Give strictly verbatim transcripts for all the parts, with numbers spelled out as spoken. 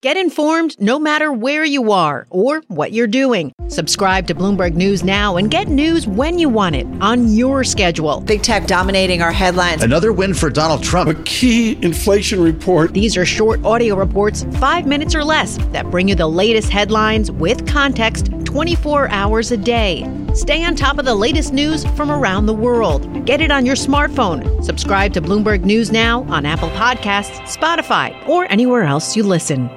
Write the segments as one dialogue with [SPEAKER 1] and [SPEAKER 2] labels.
[SPEAKER 1] Get informed no matter where you are or what you're doing. Subscribe to Bloomberg News now and get news when you want it on your schedule.
[SPEAKER 2] Big tech dominating our headlines.
[SPEAKER 3] Another win for Donald Trump.
[SPEAKER 4] A key inflation report.
[SPEAKER 1] These are short audio reports, five minutes or less, that bring you the latest headlines with context twenty-four hours a day. Stay on top of the latest news from around the world. Get it on your smartphone. Subscribe to Bloomberg News now on Apple Podcasts, Spotify, or anywhere else you listen.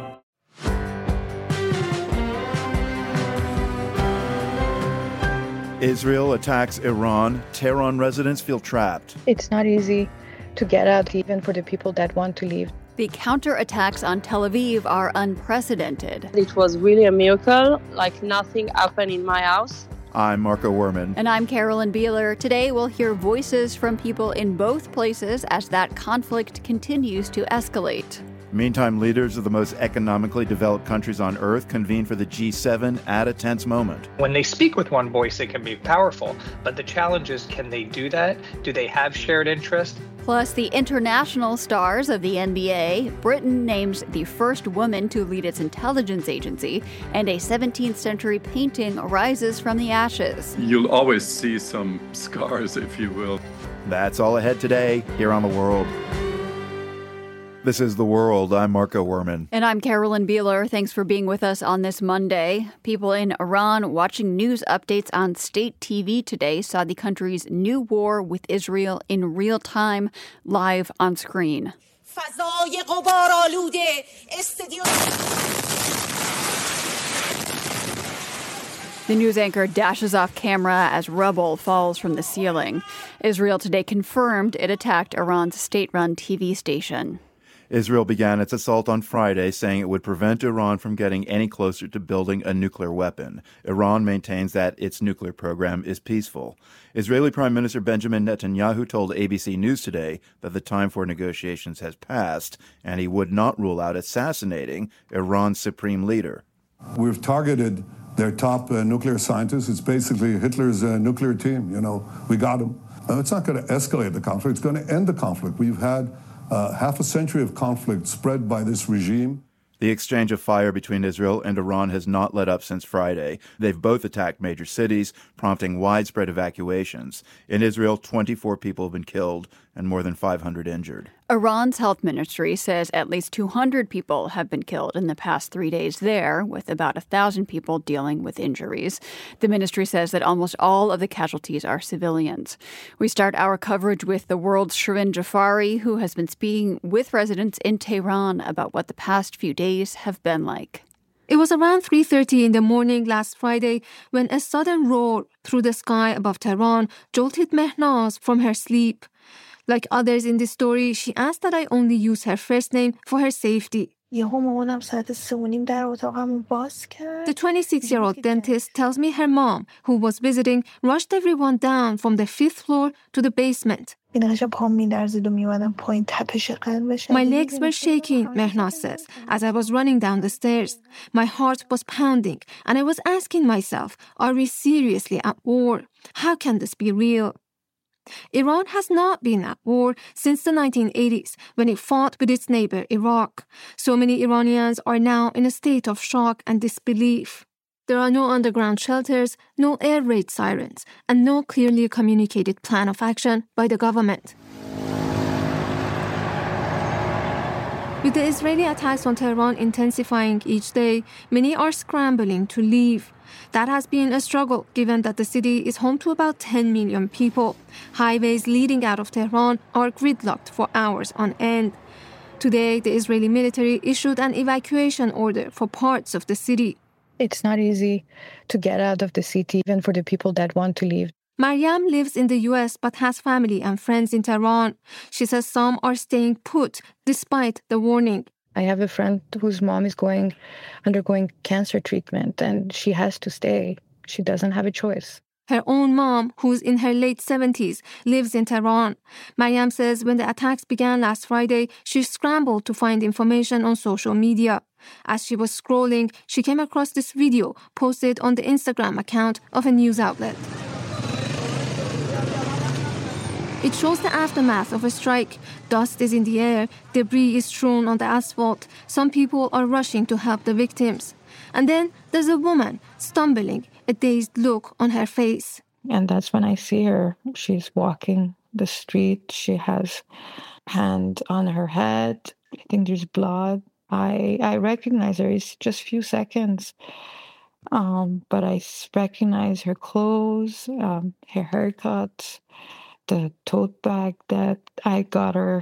[SPEAKER 5] Israel attacks Iran. Tehran residents feel trapped.
[SPEAKER 6] It's not easy to get out, even for the people that want to leave.
[SPEAKER 7] The counterattacks on Tel Aviv are unprecedented.
[SPEAKER 8] It was really a miracle, like nothing happened in my house.
[SPEAKER 5] I'm Marco Werman.
[SPEAKER 7] And I'm Carolyn Beeler. Today we'll hear voices from people in both places as that conflict continues to escalate.
[SPEAKER 5] Meantime, leaders of the most economically developed countries on Earth convene for the G seven at a tense moment.
[SPEAKER 9] When they speak with one voice, it can be powerful. But the challenge is, can they do that? Do they have shared interest?
[SPEAKER 7] Plus, the international stars of the N B A. Britain names the first woman to lead its intelligence agency, and a seventeenth century painting rises from the ashes.
[SPEAKER 10] You'll always see some scars, if you will.
[SPEAKER 5] That's all ahead today here on The World. This is The World. I'm Marco Werman.
[SPEAKER 7] And I'm Carolyn Beeler. Thanks for being with us on this Monday. People in Iran watching news updates on state T V today saw the country's new war with Israel in real time, live on screen. The news anchor dashes off camera as rubble falls from the ceiling. Israel today confirmed it attacked Iran's state-run T V station.
[SPEAKER 5] Israel began its assault on Friday, saying it would prevent Iran from getting any closer to building a nuclear weapon. Iran maintains that its nuclear program is peaceful. Israeli Prime Minister Benjamin Netanyahu told A B C News today that the time for negotiations has passed, and he would not rule out assassinating Iran's supreme leader.
[SPEAKER 11] We've targeted their top uh, nuclear scientists. It's basically Hitler's uh, nuclear team. You know, we got them. Uh, it's not going to escalate the conflict. It's going to end the conflict. We've had Uh, half a century of conflict spread by this regime.
[SPEAKER 5] The exchange of fire between Israel and Iran has not let up since Friday. They've both attacked major cities, prompting widespread evacuations. In Israel, twenty-four people have been killed and more than five hundred injured.
[SPEAKER 7] Iran's health ministry says at least two hundred people have been killed in the past three days there, with about one thousand people dealing with injuries. The ministry says that almost all of the casualties are civilians. We start our coverage with the world's Shirin Jafari, who has been speaking with residents in Tehran about what the past few days have been like.
[SPEAKER 12] It was around three thirty in the morning last Friday when a sudden roar through the sky above Tehran jolted Mehnaz from her sleep. Like others in this story, she asked that I only use her first name for her safety. The twenty-six-year-old dentist tells me her mom, who was visiting, rushed everyone down from the fifth floor to the basement. My legs were shaking, Mehnaz says, as I was running down the stairs. My heart was pounding, and I was asking myself, are we seriously at war? How can this be real? Iran has not been at war since the nineteen eighties, when it fought with its neighbor Iraq. So many Iranians are now in a state of shock and disbelief. There are no underground shelters, no air raid sirens, and no clearly communicated plan of action by the government. With the Israeli attacks on Tehran intensifying each day, many are scrambling to leave. That has been a struggle, given that the city is home to about ten million people. Highways leading out of Tehran are gridlocked for hours on end. Today, the Israeli military issued an evacuation order for parts of the city.
[SPEAKER 6] It's not easy to get out of the city, even for the people that want to leave.
[SPEAKER 12] Maryam lives in the U S but has family and friends in Tehran. She says some are staying put despite the warning.
[SPEAKER 6] I have a friend whose mom is going undergoing cancer treatment, and she has to stay. She doesn't have a choice.
[SPEAKER 12] Her own mom, who's in her late seventies, lives in Tehran. Maryam says when the attacks began last Friday, she scrambled to find information on social media. As she was scrolling, she came across this video posted on the Instagram account of a news outlet. It shows the aftermath of a strike. Dust is in the air, debris is strewn on the asphalt. Some people are rushing to help the victims. And then there's a woman stumbling, a dazed look on her face.
[SPEAKER 6] And that's when I see her. She's walking the street. She has hand on her head. I think there's blood. I I recognize her. It's just a few seconds. Um, but I recognize her clothes, um, her haircut, the tote bag that I got her.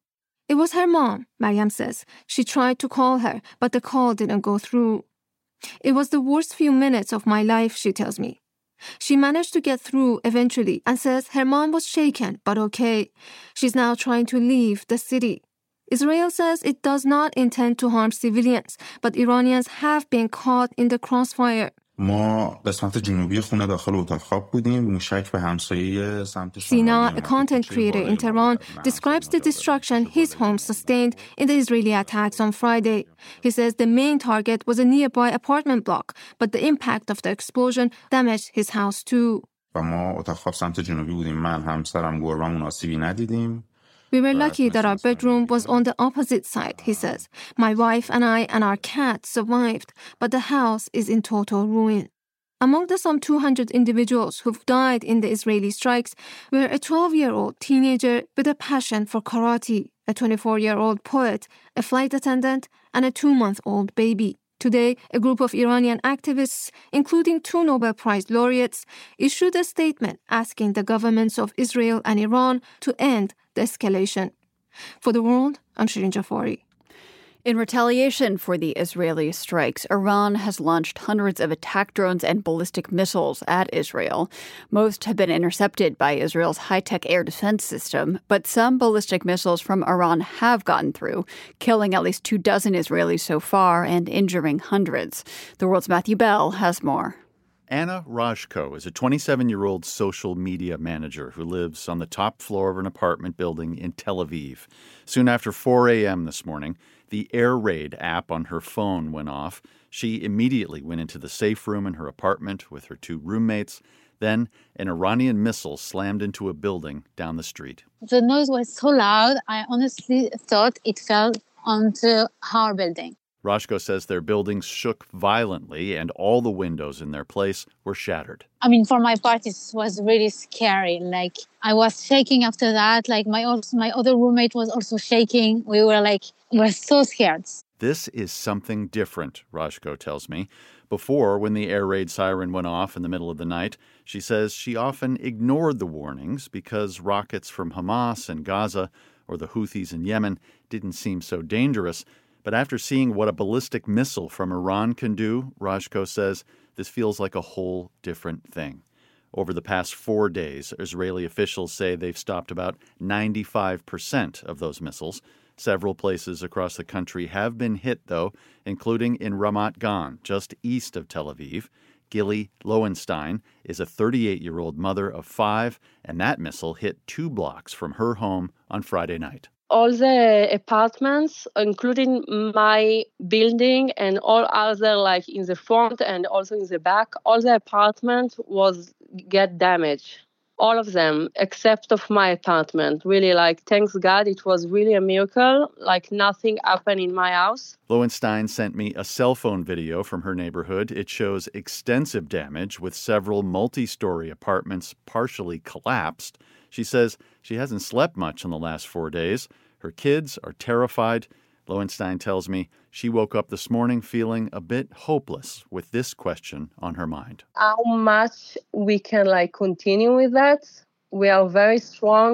[SPEAKER 12] It was her mom, Mariam says. She tried to call her, but the call didn't go through. It was the worst few minutes of my life, she tells me. She managed to get through eventually and says her mom was shaken, but okay. She's now trying to leave the city. Israel says it does not intend to harm civilians, but Iranians have been caught in the crossfire.
[SPEAKER 3] ما قسمت جنوبی خونه داخل اتاق خواب بودیم موشک به همسایه سمت
[SPEAKER 12] Sina, a content creator in Tehran, describes the destruction his home sustained in the Israeli attacks on Friday. He says the main target was a nearby apartment block, but the impact of the explosion damaged his house too.
[SPEAKER 3] و ما اتاق خواب سمت جنوبی بودیم من همسرم گربه‌مون آسیبی ندیدیم.
[SPEAKER 12] We were lucky that our bedroom was on the opposite side, he says. My wife and I and our cat survived, but the house is in total ruin. Among the some two hundred individuals who've died in the Israeli strikes were a twelve-year-old teenager with a passion for karate, a twenty-four-year-old poet, a flight attendant, and a two-month-old baby. Today, a group of Iranian activists, including two Nobel Prize laureates, issued a statement asking the governments of Israel and Iran to end the escalation. For The World, I'm Shirin Jafari.
[SPEAKER 7] In retaliation for the Israeli strikes, Iran has launched hundreds of attack drones and ballistic missiles at Israel. Most have been intercepted by Israel's high-tech air defense system, but some ballistic missiles from Iran have gotten through, killing at least two dozen Israelis so far and injuring hundreds. The World's Matthew Bell has more.
[SPEAKER 5] Anna Rajko is a twenty-seven-year-old social media manager who lives on the top floor of an apartment building in Tel Aviv. Soon after four a.m. this morning, the Air Raid app on her phone went off. She immediately went into the safe room in her apartment with her two roommates. Then an Iranian missile slammed into a building down the street.
[SPEAKER 13] The noise was so loud, I honestly thought it fell onto our building.
[SPEAKER 5] Rajko says their buildings shook violently and all the windows in their place were shattered.
[SPEAKER 13] I mean, for my part, it was really scary. Like, I was shaking after that. Like, my my other roommate was also shaking. We were like, we were so scared.
[SPEAKER 5] This is something different, Rajko tells me. Before, when the air raid siren went off in the middle of the night, she says she often ignored the warnings because rockets from Hamas in Gaza or the Houthis in Yemen didn't seem so dangerous. But after seeing what a ballistic missile from Iran can do, Rajko says this feels like a whole different thing. Over the past four days, Israeli officials say they've stopped about ninety-five percent of those missiles. Several places across the country have been hit, though, including in Ramat Gan, just east of Tel Aviv. Gilly Lowenstein is a thirty-eight-year-old mother of five, and that missile hit two blocks from her home on Friday night.
[SPEAKER 8] All the apartments, including my building and all other, like in the front and also in the back, all the apartment was get damaged. All of them, except of my apartment. Really, like, thanks God, it was really a miracle. Like, nothing happened in my house.
[SPEAKER 5] Lowenstein sent me a cell phone video from her neighborhood. It shows extensive damage with several multi-story apartments partially collapsed. She says she hasn't slept much in the last four days. Her kids are terrified. Lowenstein tells me she woke up this morning feeling a bit hopeless with this question on her mind.
[SPEAKER 8] How much we can like continue with that? We are very strong,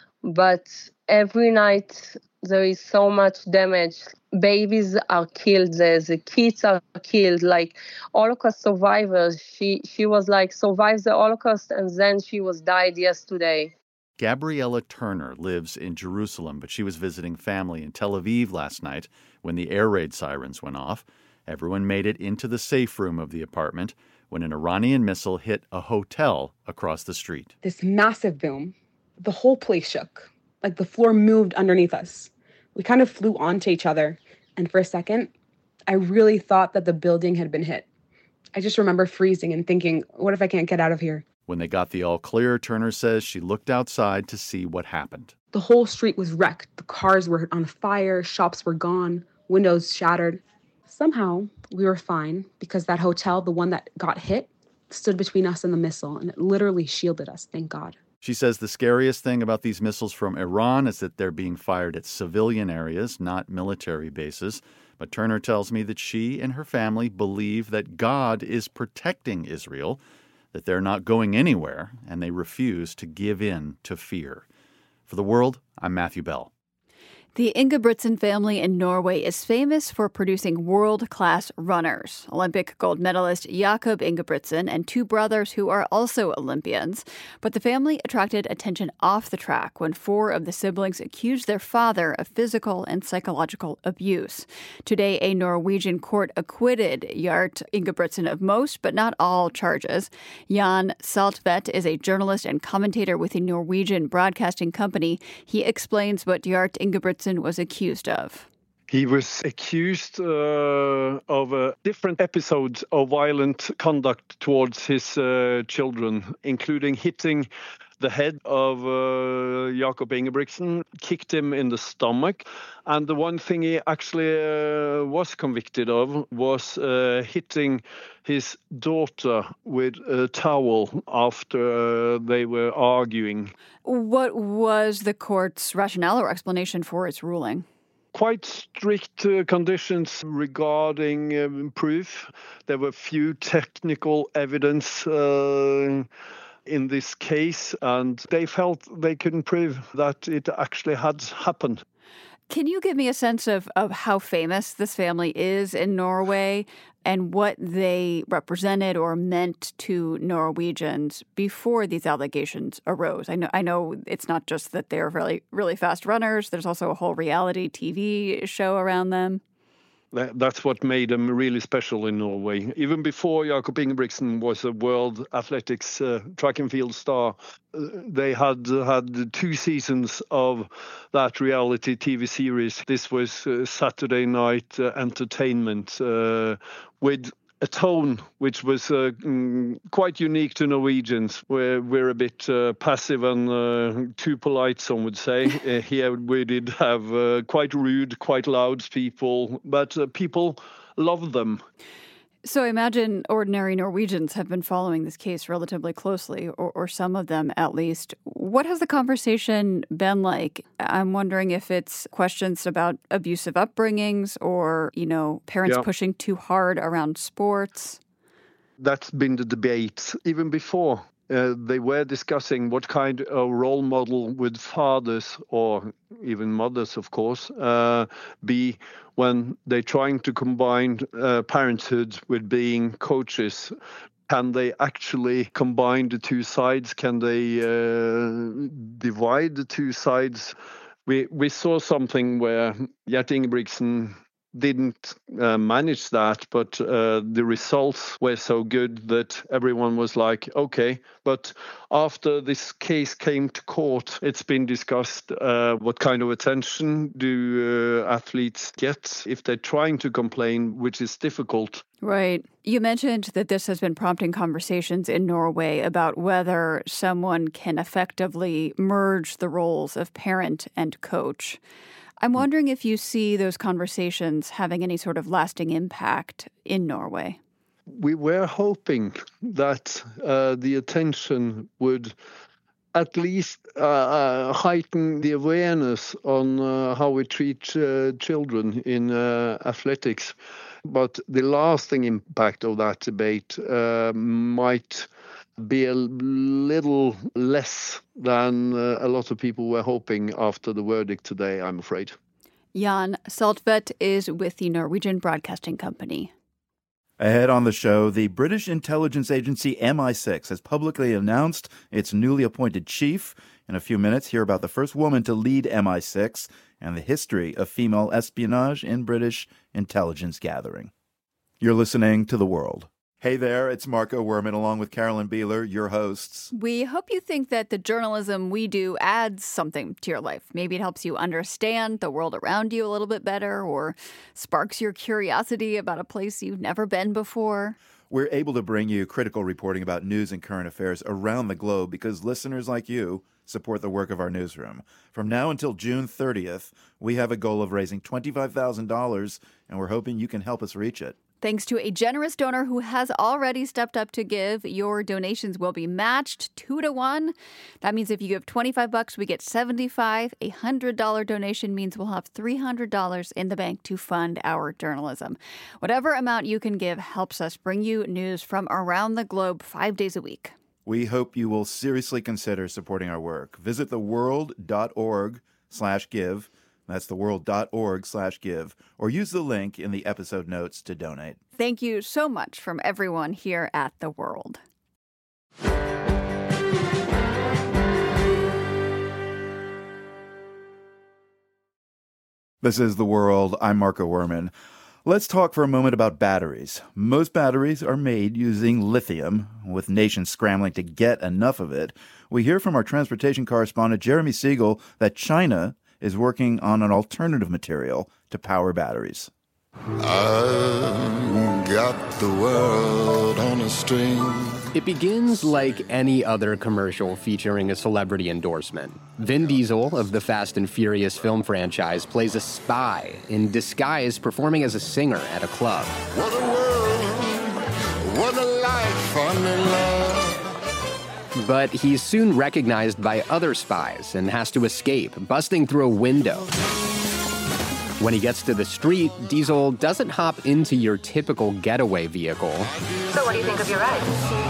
[SPEAKER 8] but every night there is so much damage. Babies are killed, the, the kids are killed, like Holocaust survivors. She she was like survived the Holocaust and then she was died yesterday.
[SPEAKER 5] Gabriella Turner lives in Jerusalem, but she was visiting family in Tel Aviv last night when the air raid sirens went off. Everyone made it into the safe room of the apartment when an Iranian missile hit a hotel across the street.
[SPEAKER 14] This massive boom, the whole place shook, like the floor moved underneath us. We kind of flew onto each other, and for a second, I really thought that the building had been hit. I just remember freezing and thinking, what if I can't get out of here?
[SPEAKER 5] When they got the all clear, Turner says she looked outside to see what happened.
[SPEAKER 14] The whole street was wrecked. The cars were on fire, shops were gone, windows shattered. Somehow, we were fine because that hotel, the one that got hit, stood between us and the missile, and it literally shielded us, thank God.
[SPEAKER 5] She says the scariest thing about these missiles from Iran is that they're being fired at civilian areas, not military bases. But Turner tells me that she and her family believe that God is protecting Israel, that they're not going anywhere, and they refuse to give in to fear. For The World, I'm Matthew Bell.
[SPEAKER 7] The Ingebrigtsen family in Norway is famous for producing world-class runners. Olympic gold medalist Jakob Ingebrigtsen and two brothers who are also Olympians. But the family attracted attention off the track when four of the siblings accused their father of physical and psychological abuse. Today, a Norwegian court acquitted Gjert Ingebrigtsen of most, but not all, charges. Jan Saltvedt is a journalist and commentator with the Norwegian Broadcasting Company. He explains what Gjert Ingebrigtsen was accused of.
[SPEAKER 15] He was accused uh, of uh, different episodes of violent conduct towards his uh, children, including hitting the head of uh, Jakob Ingebrigtsen, kicked him in the stomach. And the one thing he actually uh, was convicted of was uh, hitting his daughter with a towel after uh, they were arguing.
[SPEAKER 7] What was the court's rationale or explanation for its ruling?
[SPEAKER 15] Quite strict uh, conditions regarding um, proof. There were few technical evidence uh, in this case, and they felt they couldn't prove that it actually had happened.
[SPEAKER 7] Can you give me a sense of, of how famous this family is in Norway and what they represented or meant to Norwegians before these allegations arose? I know I know it's not just that they're really, really fast runners. There's also a whole reality T V show around them.
[SPEAKER 15] That's what made them really special in Norway. Even before Jakob Ingebrigtsen was a world athletics uh, track and field star, uh, they had uh, had two seasons of that reality T V series. This was uh, Saturday night uh, entertainment uh, with a tone which was uh, mm, quite unique to Norwegians, where we're a bit uh, passive and uh, too polite, some would say. uh, here we did have uh, quite rude, quite loud people, but uh, people loved them.
[SPEAKER 7] So I imagine ordinary Norwegians have been following this case relatively closely, or, or some of them at least. What has the conversation been like? I'm wondering if it's questions about abusive upbringings or, you know, parents
[SPEAKER 15] yeah.
[SPEAKER 7] pushing too hard around sports.
[SPEAKER 15] That's been the debate even before. Uh, they were discussing what kind of role model would fathers, or even mothers, of course, uh, be when they're trying to combine uh, parenthood with being coaches. Can they actually combine the two sides? Can they uh, divide the two sides? We we saw something where Gjert Ingebrigtsen didn't uh, manage that, but uh, the results were so good that everyone was like, okay. But after this case came to court, it's been discussed uh, what kind of attention do uh, athletes get if they're trying to complain, which is difficult.
[SPEAKER 7] Right. You mentioned that this has been prompting conversations in Norway about whether someone can effectively merge the roles of parent and coach. I'm wondering if you see those conversations having any sort of lasting impact in Norway.
[SPEAKER 15] We were hoping that uh, the attention would at least uh, uh, heighten the awareness on uh, how we treat uh, children in uh, athletics. But the lasting impact of that debate uh, might be a little less than uh, a lot of people were hoping after the verdict today, I'm afraid.
[SPEAKER 7] Jan Saltvedt is with the Norwegian Broadcasting Company.
[SPEAKER 5] Ahead on the show, the British intelligence agency M I six has publicly announced its newly appointed chief. In a few minutes, hear about the first woman to lead M I six and the history of female espionage in British intelligence gathering. You're listening to The World. Hey there, it's Marco Werman along with Carolyn Beeler, your hosts.
[SPEAKER 7] We hope you think that the journalism we do adds something to your life. Maybe it helps you understand the world around you a little bit better, or sparks your curiosity about a place you've never been before.
[SPEAKER 5] We're able to bring you critical reporting about news and current affairs around the globe because listeners like you support the work of our newsroom. From now until June thirtieth, we have a goal of raising twenty-five thousand dollars, and we're hoping you can help us reach it.
[SPEAKER 7] Thanks to a generous donor who has already stepped up to give, your donations will be matched two to one. That means if you give twenty-five bucks, we get seventy-five. A one hundred dollars donation means we'll have three hundred dollars in the bank to fund our journalism. Whatever amount you can give helps us bring you news from around the globe five days a week.
[SPEAKER 5] We hope you will seriously consider supporting our work. Visit theworld.org slash give. That's theworld.org slash give, or use the link in the episode notes to donate.
[SPEAKER 7] Thank you so much from everyone here at The World.
[SPEAKER 5] This is The World. I'm Marco Werman. Let's talk for a moment about batteries. Most batteries are made using lithium. With nations scrambling to get enough of it, we hear from our transportation correspondent Jeremy Siegel that China is working on an alternative material to power batteries.
[SPEAKER 16] I've got the world on a string.
[SPEAKER 17] It begins like any other commercial featuring a celebrity endorsement. Vin Diesel of the Fast and Furious film franchise plays a spy in disguise performing as a singer at a club.
[SPEAKER 16] What a world, what a life under love.
[SPEAKER 17] But he's soon recognized by other spies and has to escape, busting through a window. When he gets to the street, Diesel doesn't hop into your typical getaway vehicle.
[SPEAKER 18] So what do you think of your ride?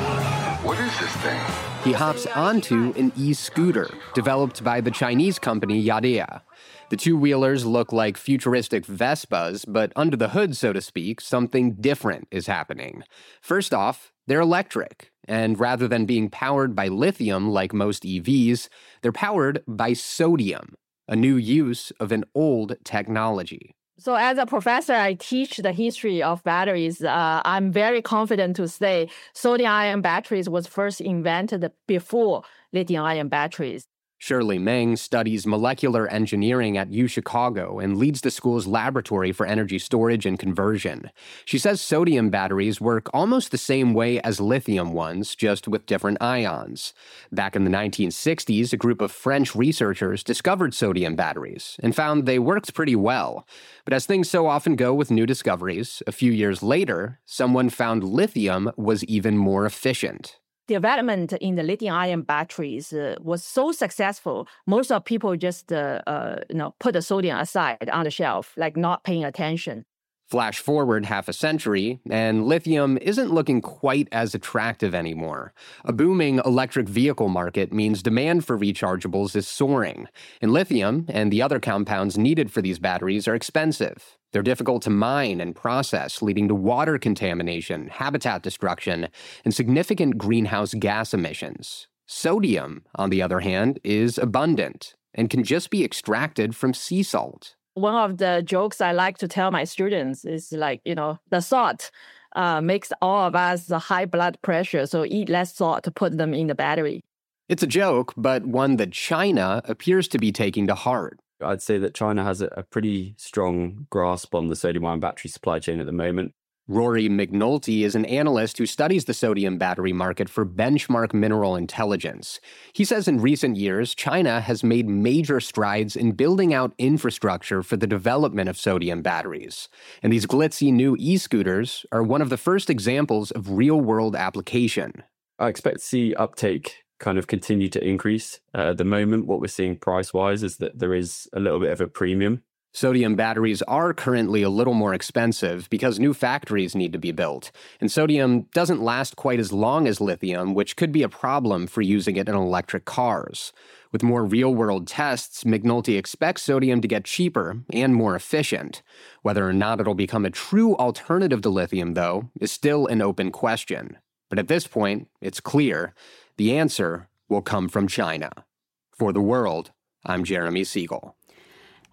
[SPEAKER 16] What is this thing?
[SPEAKER 17] He hops onto an e-scooter developed by the Chinese company Yadea. The two-wheelers look like futuristic Vespas, but under the hood, so to speak, something different is happening. First off, they're electric, and rather than being powered by lithium like most E Vs, they're powered by sodium, a new use of an old technology.
[SPEAKER 19] So as a professor, I teach the history of batteries. Uh, I'm very confident to say sodium-ion batteries was first invented before lithium-ion batteries.
[SPEAKER 17] Shirley Meng studies molecular engineering at U Chicago and leads the school's laboratory for energy storage and conversion. She says sodium batteries work almost the same way as lithium ones, just with different ions. Back in the nineteen sixties, a group of French researchers discovered sodium batteries and found they worked pretty well. But as things so often go with new discoveries, a few years later, someone found lithium was even more efficient.
[SPEAKER 19] Development in the lithium-ion batteries uh, was so successful, most of people just uh, uh, you know, put the sodium aside on the shelf, like not paying attention.
[SPEAKER 17] Flash forward half a century, and lithium isn't looking quite as attractive anymore. A booming electric vehicle market means demand for rechargeables is soaring, and lithium and the other compounds needed for these batteries are expensive. They're difficult to mine and process, leading to water contamination, habitat destruction, and significant greenhouse gas emissions. Sodium, on the other hand, is abundant and can just be extracted from sea salt.
[SPEAKER 19] One of the jokes I like to tell my students is like, you know, the salt uh, makes all of us high blood pressure, so eat less salt to put them in the battery.
[SPEAKER 17] It's a joke, but one that China appears to be taking to heart.
[SPEAKER 20] I'd say that China has a, a pretty strong grasp on the sodium-ion battery supply chain at the moment.
[SPEAKER 17] Rory McNulty is an analyst who studies the sodium battery market for Benchmark Mineral Intelligence. He says in recent years, China has made major strides in building out infrastructure for the development of sodium batteries. And these glitzy new e-scooters are one of the first examples of real-world application.
[SPEAKER 20] I expect to see uptake kind of continue to increase. Uh, at the moment, what we're seeing price-wise is that there is a little bit of a premium.
[SPEAKER 17] Sodium batteries are currently a little more expensive because new factories need to be built, and sodium doesn't last quite as long as lithium, which could be a problem for using it in electric cars. With more real-world tests, McNulty expects sodium to get cheaper and more efficient. Whether or not it'll become a true alternative to lithium, though, is still an open question. But at this point, it's clear the answer will come from China. For The World, I'm Jeremy Siegel.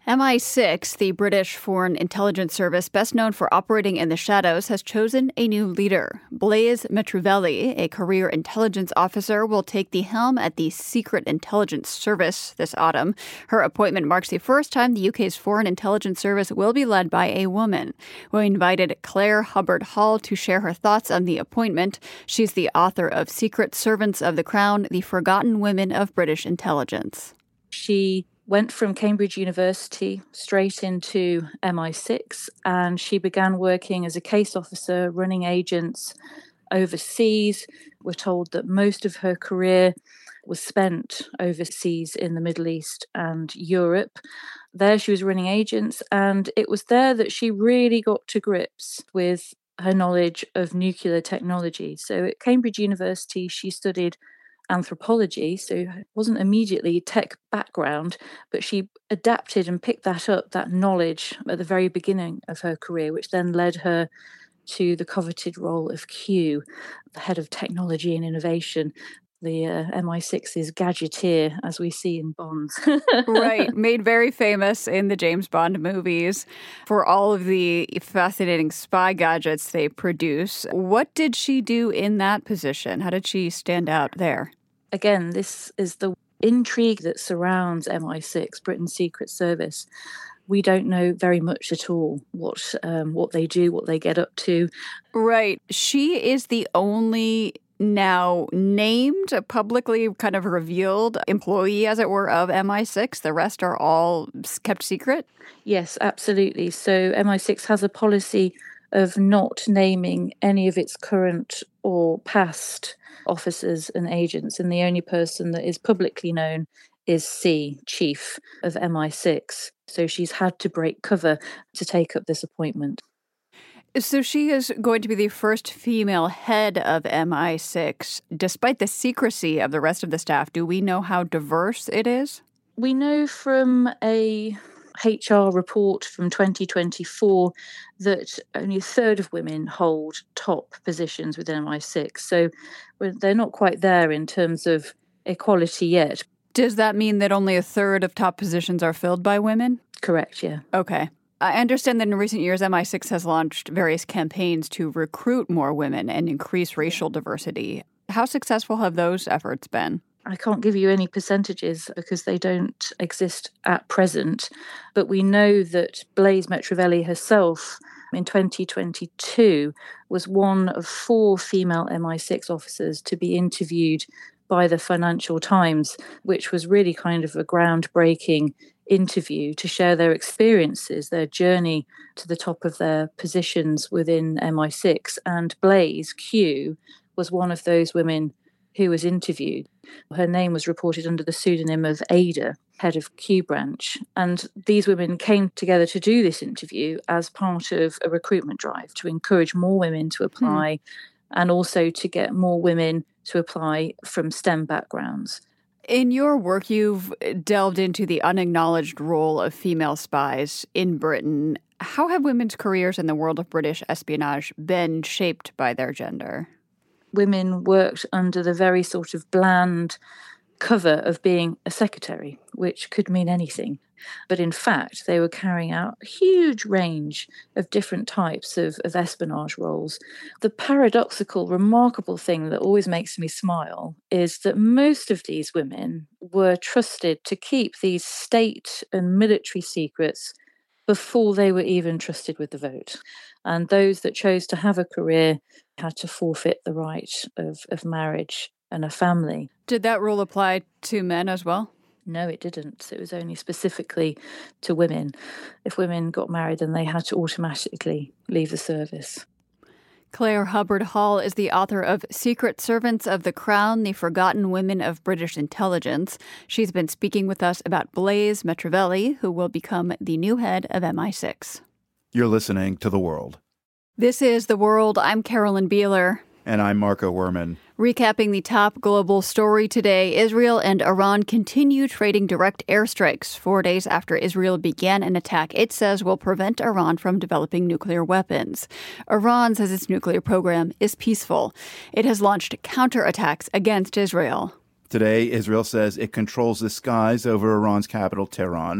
[SPEAKER 7] M I six, the British Foreign Intelligence Service best known for operating in the shadows, has chosen a new leader. Blaise Machiavelli, a career intelligence officer, will take the helm at the Secret Intelligence Service this autumn. Her appointment marks the first time the U K's Foreign Intelligence Service will be led by a woman. We invited Claire Hubbard Hall to share her thoughts on the appointment. She's the author of Secret Servants of the Crown, The Forgotten Women of British Intelligence.
[SPEAKER 21] She went from Cambridge University straight into M I six, and she began working as a case officer running agents overseas. We're told that most of her career was spent overseas in the Middle East and Europe. There she was running agents, and it was there that she really got to grips with her knowledge of nuclear technology. So at Cambridge University, she studied anthropology, so wasn't immediately tech background, but she adapted and picked that up, that knowledge at the very beginning of her career, which then led her to the coveted role of Q, the head of technology and innovation, the uh, M I six's gadgeteer, as we see in Bonds.
[SPEAKER 7] Right, made very famous in the James Bond movies for all of the fascinating spy gadgets they produce. What did she do in that position? How did she stand out there?
[SPEAKER 21] Again, this is the intrigue that surrounds M I six, Britain's Secret Service. We don't know very much at all what um, what they do, what they get up to.
[SPEAKER 7] Right. She is the only now named, publicly kind of revealed employee, as it were, of M I six. The rest are all kept secret?
[SPEAKER 21] Yes, absolutely. So M I six has a policy of not naming any of its current or past officers and agents, and the only person that is publicly known is C, Chief of M I six. So she's had to break cover to take up this appointment.
[SPEAKER 7] So she is going to be the first female head of M I six. Despite the secrecy of the rest of the staff, do we know how diverse it is?
[SPEAKER 21] We know from a H R report from twenty twenty-four that only a third of women hold top positions within M I six. So they're not quite there in terms of equality yet.
[SPEAKER 7] Does that mean that only a third of top positions are filled by women?
[SPEAKER 21] Correct, yeah.
[SPEAKER 7] Okay. I understand that in recent years, M I six has launched various campaigns to recruit more women and increase racial diversity. How successful have those efforts been?
[SPEAKER 21] I can't give you any percentages because they don't exist at present, but we know that Blaise Machiavelli herself in twenty twenty-two was one of four female M I six officers to be interviewed by the Financial Times, which was really kind of a groundbreaking interview to share their experiences, their journey to the top of their positions within M I six. And Blaise, Q, was one of those women who was interviewed. Her name was reported under the pseudonym of Ada, head of Q branch. And these women came together to do this interview as part of a recruitment drive to encourage more women to apply hmm. and also to get more women to apply from STEM backgrounds.
[SPEAKER 7] In your work, you've delved into the unacknowledged role of female spies in Britain. How have women's careers in the world of British espionage been shaped by their gender?
[SPEAKER 21] Women worked under the very sort of bland cover of being a secretary, which could mean anything. But in fact, they were carrying out a huge range of different types of, of espionage roles. The paradoxical, remarkable thing that always makes me smile is that most of these women were trusted to keep these state and military secrets before they were even trusted with the vote. And those that chose to have a career had to forfeit the right of, of marriage and a family.
[SPEAKER 7] Did that rule apply to men as well?
[SPEAKER 21] No, it didn't. It was only specifically to women. If women got married, then they had to automatically leave the service.
[SPEAKER 7] Claire Hubbard Hall is the author of Secret Servants of the Crown, The Forgotten Women of British Intelligence. She's been speaking with us about Blaise Machiavelli, who will become the new head of M I six.
[SPEAKER 5] You're listening to The World.
[SPEAKER 7] This is The World. I'm Carolyn Beeler.
[SPEAKER 5] And I'm Marco Werman.
[SPEAKER 7] Recapping the top global story today, Israel and Iran continue trading direct airstrikes four days after Israel began an attack it says will prevent Iran from developing nuclear weapons. Iran says its nuclear program is peaceful. It has launched counterattacks against Israel.
[SPEAKER 5] Today, Israel says it controls the skies over Iran's capital, Tehran.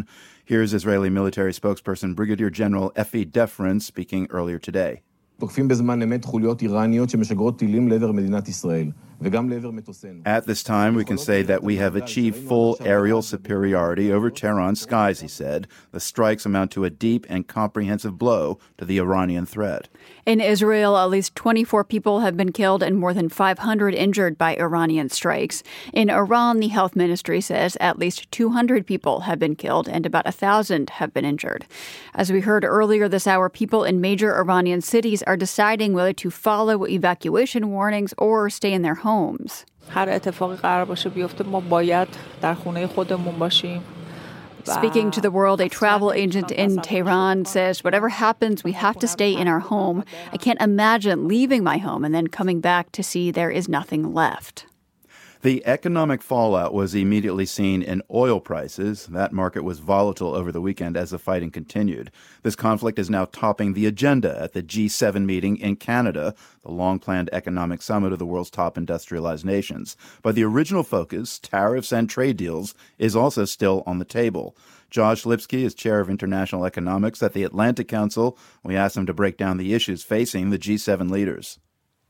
[SPEAKER 5] Here's Israeli military spokesperson Brigadier General Efi Defrin speaking earlier today.
[SPEAKER 2] תוקפים בזמן אמת חוליות איראניות שמשגרות טילים לעבר מדינת ישראל וגם לעבר מטוסינו.
[SPEAKER 5] At this time, we can say that we have achieved full aerial superiority over Tehran's skies, he said. The strikes amount to a deep and comprehensive blow to the Iranian threat.
[SPEAKER 7] In Israel, at least twenty-four people have been killed and more than five hundred injured by Iranian strikes. In Iran, the health ministry says at least two hundred people have been killed and about one thousand have been injured. As we heard earlier this hour, people in major Iranian cities are deciding whether to follow evacuation warnings or stay in their homes.
[SPEAKER 22] هر اتفاقی قرار باشه بیفته ما باید در خونه خودمون باشیم.
[SPEAKER 7] Speaking to the world, a travel agent in Tehran says, whatever happens, we have to stay in our home. I can't imagine leaving my home and then coming back to see there is nothing left.
[SPEAKER 5] The economic fallout was immediately seen in oil prices. That market was volatile over the weekend as the fighting continued. This conflict is now topping the agenda at the G seven meeting in Canada, the long-planned economic summit of the world's top industrialized nations. But the original focus, tariffs and trade deals, is also still on the table. Josh Lipsky is chair of international economics at the Atlantic Council. We asked him to break down the issues facing the G seven leaders.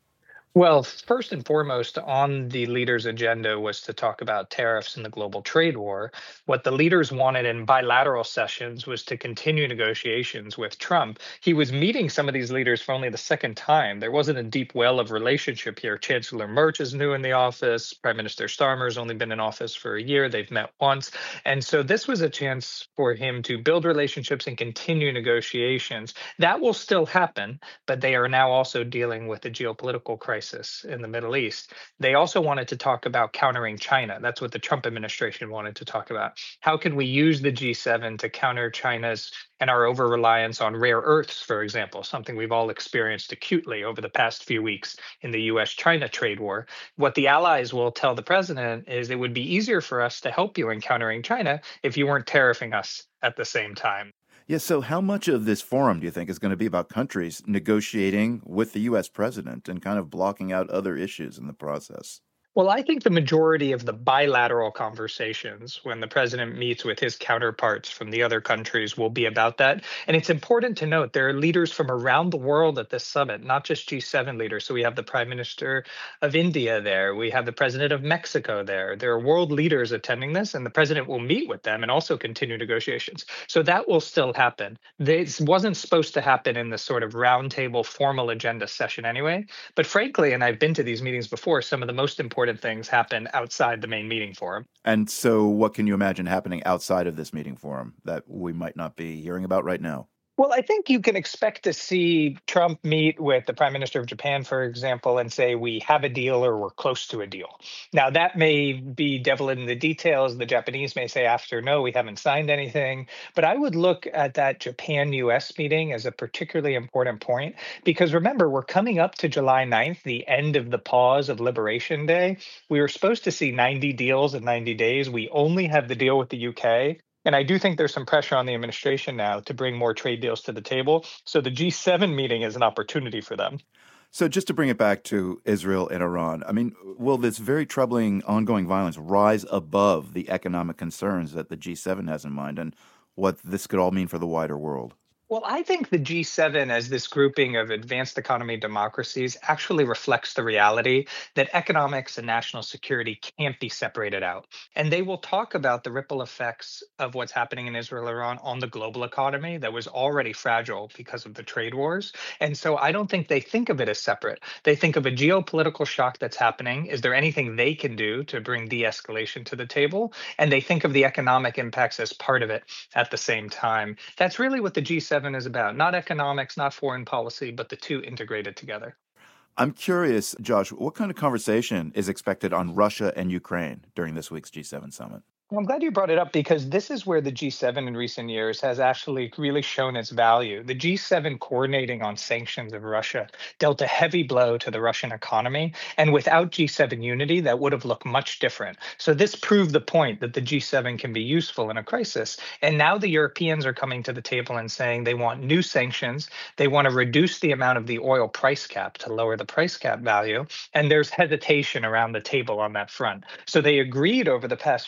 [SPEAKER 9] Well, first and foremost on the leaders' agenda was to talk about tariffs and the global trade war. What the leaders wanted in bilateral sessions was to continue negotiations with Trump. He was meeting some of these leaders for only the second time. There wasn't a deep well of relationship here. Chancellor Merch is new in the office. Prime Minister Starmer's only been in office for a year. They've met once. And so this was a chance for him to build relationships and continue negotiations. That will still happen, but they are now also dealing with the geopolitical crisis in the Middle East. They also wanted to talk about countering China. That's what the Trump administration wanted to talk about. How can we use the G seven to counter China's and our over-reliance on rare earths, for example, something we've all experienced acutely over the past few weeks in the U S China trade war. What the allies will tell the president is it would be easier for us to help you in countering China if you weren't tariffing us at the same time.
[SPEAKER 5] Yes, so how much of this forum do you think is going to be about countries negotiating with the U S president and kind of blocking out other issues in the process?
[SPEAKER 9] Well, I think the majority of the bilateral conversations when the president meets with his counterparts from the other countries will be about that. And it's important to note there are leaders from around the world at this summit, not just G seven leaders. So we have the Prime Minister of India there. We have the President of Mexico there. There are world leaders attending this, and the president will meet with them and also continue negotiations. So that will still happen. This wasn't supposed to happen in the sort of roundtable formal agenda session anyway. But frankly, and I've been to these meetings before, some of the most important things happen outside the main meeting forum.
[SPEAKER 5] And so what can you imagine happening outside of this meeting forum that we might not be hearing about right now?
[SPEAKER 9] Well, I think you can expect to see Trump meet with the Prime Minister of Japan, for example, and say, we have a deal or we're close to a deal. Now, that may be devil in the details. The Japanese may say after, no, we haven't signed anything. But I would look at that Japan-U S meeting as a particularly important point, because remember, we're coming up to July ninth, the end of the pause of Liberation Day. We were supposed to see ninety deals in ninety days. We only have the deal with the U K. And I do think there's some pressure on the administration now to bring more trade deals to the table. So the G seven meeting is an opportunity for them.
[SPEAKER 5] So just to bring it back to Israel and Iran, I mean, will this very troubling ongoing violence rise above the economic concerns that the G seven has in mind and what this could all mean for the wider world?
[SPEAKER 9] Well, I think the G seven as this grouping of advanced economy democracies actually reflects the reality that economics and national security can't be separated out. And they will talk about the ripple effects of what's happening in Israel, Iran on the global economy that was already fragile because of the trade wars. And so I don't think they think of it as separate. They think of a geopolitical shock that's happening. Is there anything they can do to bring de-escalation to the table? And they think of the economic impacts as part of it at the same time. That's really what the G seven is about. Not economics, not foreign policy, but the two integrated together.
[SPEAKER 5] I'm curious, Josh, what kind of conversation is expected on Russia and Ukraine during this week's G seven summit?
[SPEAKER 9] Well, I'm glad you brought it up because this is where the G seven in recent years has actually really shown its value. The G seven coordinating on sanctions of Russia dealt a heavy blow to the Russian economy. And without G seven unity, that would have looked much different. So this proved the point that the G seven can be useful in a crisis. And now the Europeans are coming to the table and saying they want new sanctions. They want to reduce the amount of the oil price cap to lower the price cap value. And there's hesitation around the table on that front. So they agreed over the past few years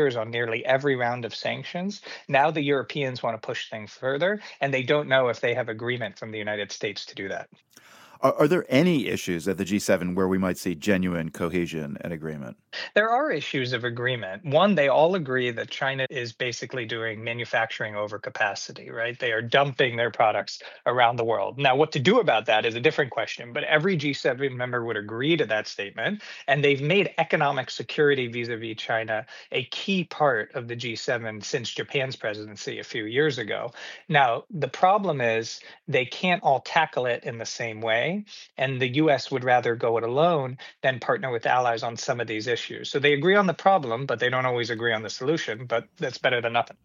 [SPEAKER 9] years on nearly every round of sanctions. Now the Europeans want to push things further, and they don't know if they have agreement from the United States to do that.
[SPEAKER 5] Are, are there any issues at the G seven where we might see genuine cohesion and agreement?
[SPEAKER 9] There are issues of agreement. One, they all agree that China is basically doing manufacturing overcapacity, right? They are dumping their products around the world. Now, what to do about that is a different question, but every G seven member would agree to that statement, and they've made economic security vis-a-vis China a key part of the G seven since Japan's presidency a few years ago. Now, the problem is they can't all tackle it in the same way, and the U S would rather go it alone than partner with allies on some of these issues. So they agree on the problem, but they don't always agree on the solution, but that's better than nothing.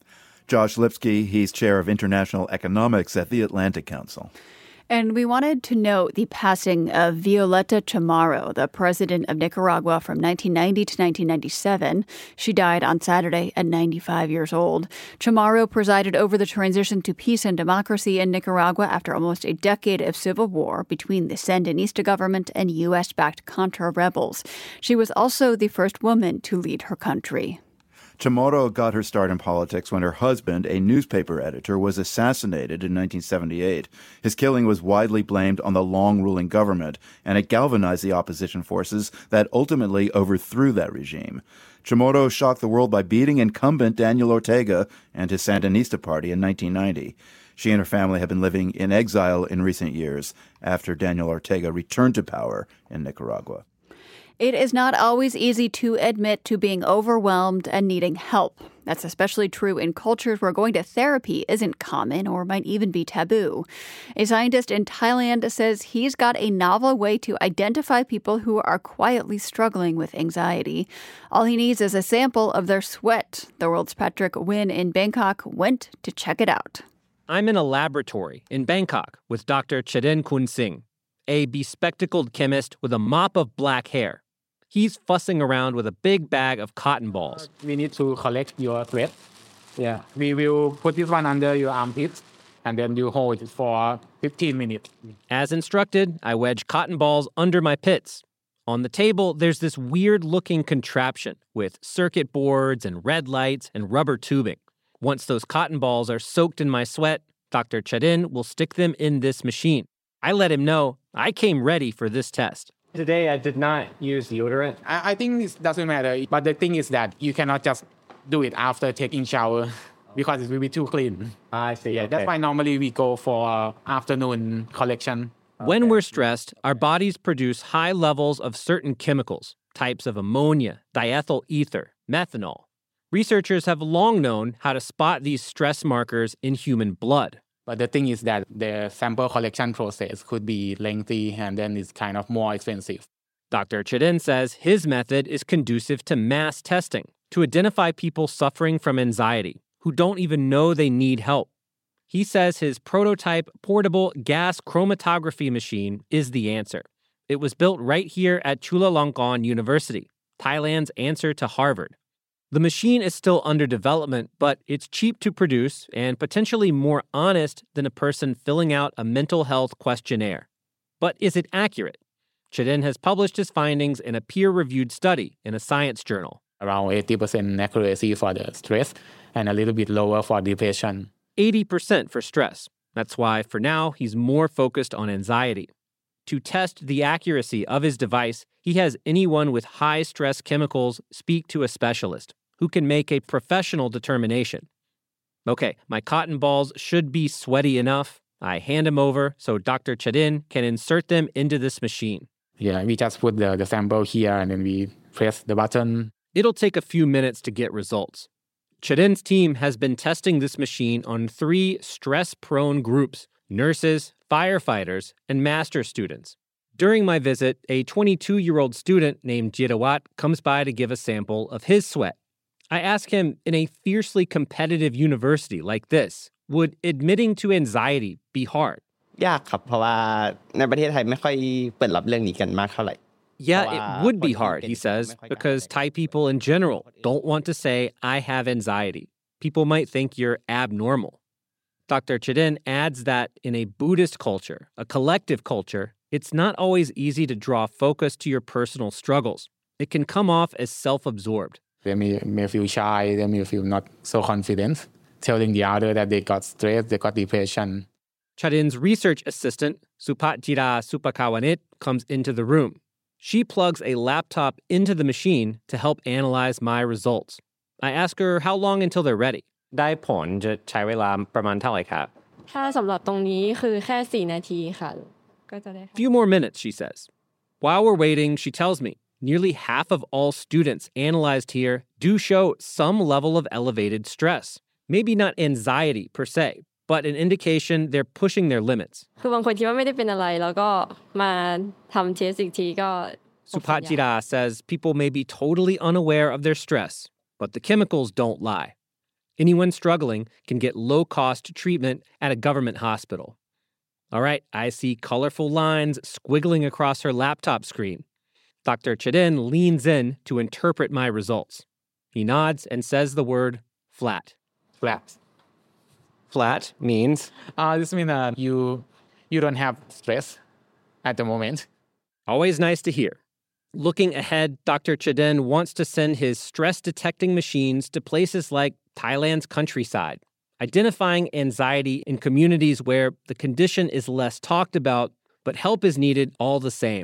[SPEAKER 5] Josh Lipsky, he's chair of international economics at the Atlantic Council.
[SPEAKER 7] And we wanted to note the passing of Violeta Chamorro, the president of Nicaragua from nineteen ninety to nineteen ninety-seven. She died on Saturday at ninety-five years old. Chamorro presided over the transition to peace and democracy in Nicaragua after almost a decade of civil war between the Sandinista government and U S-backed Contra rebels. She was also the first woman to lead her country.
[SPEAKER 5] Chamorro got her start in politics when her husband, a newspaper editor, was assassinated in nineteen seventy-eight. His killing was widely blamed on the long-ruling government, and it galvanized the opposition forces that ultimately overthrew that regime. Chamorro shocked the world by beating incumbent Daniel Ortega and his Sandinista party in nineteen ninety. She and her family have been living in exile in recent years after Daniel Ortega returned to power in Nicaragua.
[SPEAKER 7] It is not always easy to admit to being overwhelmed and needing help. That's especially true in cultures where going to therapy isn't common or might even be taboo. A scientist in Thailand says he's got a novel way to identify people who are quietly struggling with anxiety. All he needs is a sample of their sweat. The world's Patrick Wynn in Bangkok went to check it out.
[SPEAKER 1] I'm in a laboratory in Bangkok with Doctor Chadin Kun Singh, a bespectacled chemist with a mop of black hair. He's fussing around with a big bag of cotton balls.
[SPEAKER 4] We need to collect your sweat. Yeah, we will put this one under your armpits, and then you hold it for fifteen minutes.
[SPEAKER 1] As instructed, I wedge cotton balls under my pits. On the table, there's this weird-looking contraption with circuit boards and red lights and rubber tubing. Once those cotton balls are soaked in my sweat, Doctor Chadin will stick them in this machine. I let him know I came ready for this test.
[SPEAKER 4] Today, I did not use deodorant. I, I think it doesn't matter, but the thing is that you cannot just do it after taking shower because it will be too clean. I see. Yeah, okay. That's why normally we go for afternoon collection.
[SPEAKER 1] When okay. we're stressed, our bodies produce high levels of certain chemicals, types of ammonia, diethyl ether, methanol. Researchers have long known how to spot these stress markers in human blood.
[SPEAKER 4] But the thing is that the sample collection process could be lengthy and then it's kind of more expensive.
[SPEAKER 1] Doctor Chadin says his method is conducive to mass testing to identify people suffering from anxiety who don't even know they need help. He says his prototype portable gas chromatography machine is the answer. It was built right here at Chulalongkorn University, Thailand's answer to Harvard. The machine is still under development, but it's cheap to produce and potentially more honest than a person filling out a mental health questionnaire. But is it accurate? Chadin has published his findings in a peer-reviewed study in a science journal.
[SPEAKER 4] Around eighty percent accuracy for the stress and a little bit lower for depression.
[SPEAKER 1] eighty percent for stress. That's why, for now, he's more focused on anxiety. To test the accuracy of his device, he has anyone with high-stress chemicals speak to a specialist who can make a professional determination. Okay, my cotton balls should be sweaty enough. I hand them over so Doctor Chadin can insert them into this machine.
[SPEAKER 4] Yeah, we just put the, the sample here and then we press the button.
[SPEAKER 1] It'll take a few minutes to get results. Chadin's team has been testing this machine on three stress-prone groups: nurses, firefighters, and master students. During my visit, a twenty-two-year-old student named Jirawat comes by to give a sample of his sweat. I ask him, in a fiercely competitive university like this, would admitting to anxiety be hard?
[SPEAKER 23] ยากครับเพราะว่าในประเทศไทยไม่ค่อยเปิดรับเรื่องนี้กันมากเท่าไหร่
[SPEAKER 1] Yeah, it would be hard, he says, because Thai people in general don't want to say, I have anxiety. People might think you're abnormal. Doctor Chadin adds that in a Buddhist culture, a collective culture, it's not always easy to draw focus to your personal struggles. It can come off as self-absorbed.
[SPEAKER 4] They may, may feel shy, they may feel not so confident, telling the other that they got stress, they got depression.
[SPEAKER 1] Chadin's research assistant, Supatjira Supakawanit, comes into the room. She plugs a laptop into the machine to help analyze my results. I ask her how long until they're ready. ได้ผลจะใช้เวลาประมาณเท่าไหร่ครับ
[SPEAKER 6] ถ้าสำหรับตรงนี้คือแค่สี่นาทีค่ะก็จะได้
[SPEAKER 1] Few more minutes, she says. While we're waiting, she tells me nearly half of all students analyzed here do show some level of elevated stress. Maybe not anxiety per se, but an indication they're pushing their limits.
[SPEAKER 6] คือบางคนคิดว่าไม่ได้เป็นอะไรแล้วก็มาทำเทสอีกทีก็
[SPEAKER 1] Supatjira says people may be totally unaware of their stress, but the chemicals don't lie. Anyone struggling can get low-cost treatment at a government hospital. All right, I see colorful lines squiggling across her laptop screen. Doctor Chadin leans in to interpret my results. He nods and says the word flat.
[SPEAKER 4] Flat.
[SPEAKER 1] Flat means?
[SPEAKER 4] Uh, this means uh, you, you don't have stress at the moment.
[SPEAKER 1] Always nice to hear. Looking ahead, Doctor Chadin wants to send his stress-detecting machines to places like Thailand's countryside, identifying anxiety in communities where the condition is less talked about, but help is needed all the same.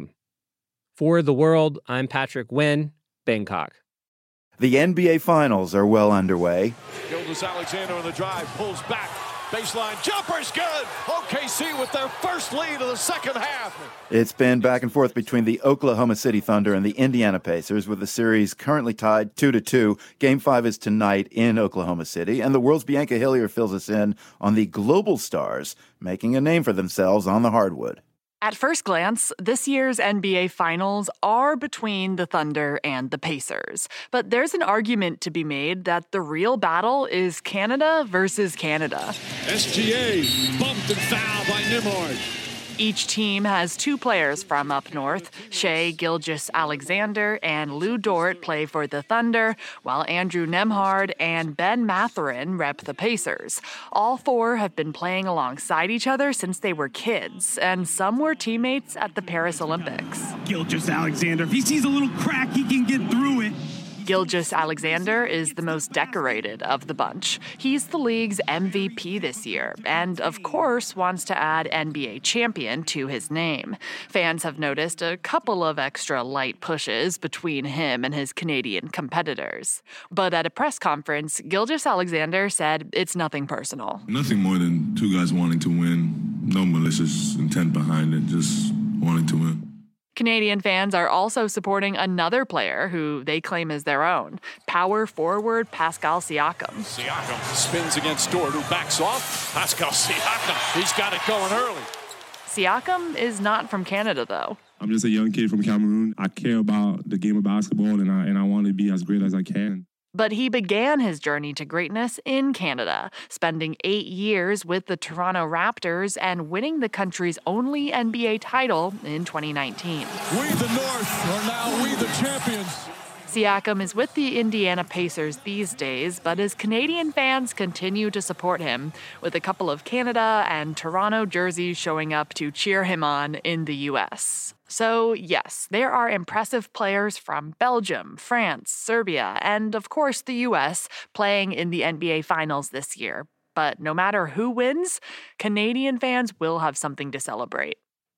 [SPEAKER 1] For The World, I'm Patrick Nguyen, Bangkok.
[SPEAKER 5] The N B A Finals are well underway.
[SPEAKER 10] Gilgeous-Alexander on the drive, pulls back. Baseline jumper's good. O K C with their first lead of the second half.
[SPEAKER 5] It's been back and forth between the Oklahoma City Thunder and the Indiana Pacers, with the series currently tied two to two. Game five is tonight in Oklahoma City, and the world's Bianca Hillier fills us in on the global stars making a name for themselves on the hardwood.
[SPEAKER 11] At first glance, this year's N B A Finals are between the Thunder and the Pacers. But there's an argument to be made that the real battle is Canada versus Canada.
[SPEAKER 10] S G A bumped and fouled by Nembhard.
[SPEAKER 11] Each team has two players from up north. Shai Gilgeous-Alexander and Lu Dort play for the Thunder, while Andrew Nembhard and Ben Mathurin rep the Pacers. All four have been playing alongside each other since they were kids, and some were teammates at the Paris Olympics.
[SPEAKER 24] Gilgeous-Alexander, if he sees a little crack, he can get through it.
[SPEAKER 11] Gilgeous-Alexander is the most decorated of the bunch. He's the league's M V P this year, and of course wants to add N B A champion to his name. Fans have noticed a couple of extra light pushes between him and his Canadian competitors. But at a press conference, Gilgeous-Alexander said it's nothing personal.
[SPEAKER 25] Nothing more than two guys wanting to win. No malicious intent behind it, just wanting to win.
[SPEAKER 11] Canadian fans are also supporting another player who they claim is their own, power forward Pascal Siakam.
[SPEAKER 10] Siakam spins against Dort, who backs off. Pascal Siakam, he's got it going early.
[SPEAKER 11] Siakam is not from Canada, though.
[SPEAKER 24] I'm just a young kid from Cameroon. I care about the game of basketball, and I, and I want to be as great as I can.
[SPEAKER 11] But he began his journey to greatness in Canada, spending eight years with the Toronto Raptors and winning the country's only N B A title in twenty nineteen.
[SPEAKER 10] We the North are now we the champions.
[SPEAKER 11] Siakam is with the Indiana Pacers these days, but his Canadian fans continue to support him, with a couple of Canada and Toronto jerseys showing up to cheer him on in the U S. So, yes, there are impressive players from Belgium, France, Serbia, and, of course, the U S playing in the N B A Finals this year. But no matter who wins, Canadian fans will have something to celebrate.